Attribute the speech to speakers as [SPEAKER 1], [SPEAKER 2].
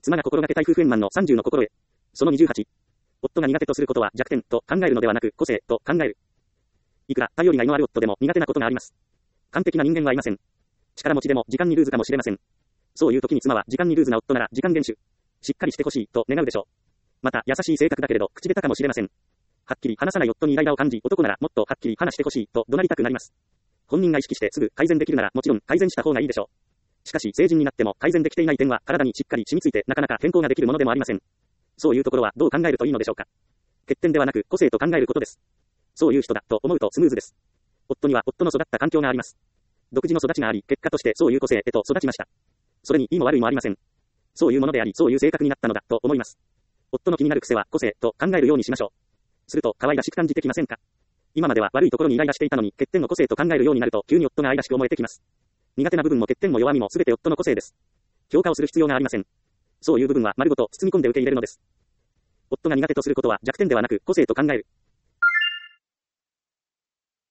[SPEAKER 1] 妻が心がけたい夫婦円満の30の心得。その28。夫が苦手とすることは弱点と考えるのではなく個性と考える。いくら頼りがいのある夫でも苦手なことがあります。完璧な人間はいません。力持ちでも時間にルーズかもしれません。そういう時に妻は時間にルーズな夫なら時間厳守。しっかりしてほしいと願うでしょう。また優しい性格だけれど口下手かもしれません。はっきり話さない夫にイライラを感じ、男ならもっとはっきり話してほしいと怒鳴りたくなります。本人が意識してすぐ改善できるならもちろん改善した方がいいでしょう。しかし成人になっても改善できていない点は体にしっかり染みついてなかなか変更ができるものでもありません。そういうところはどう考えるといいのでしょうか。欠点ではなく個性と考えることです。そういう人だと思うとスムーズです。夫には夫の育った環境があります。独自の育ちがあり、結果としてそういう個性へと育ちました。それにいいも悪いもありません。そういうものであり、そういう性格になったのだと思います。夫の気になる癖は個性と考えるようにしましょう。すると可愛らしく感じてきませんか。今までは悪いところにイライラしていたのに欠点の個性と考えるようになると急に夫が愛らしく思えてきます。苦手な部分も欠点も弱みも全て夫の個性です。評価をする必要がありません。そういう部分は丸ごと包み込んで受け入れるのです。夫が苦手とすることは弱点ではなく個性と考える。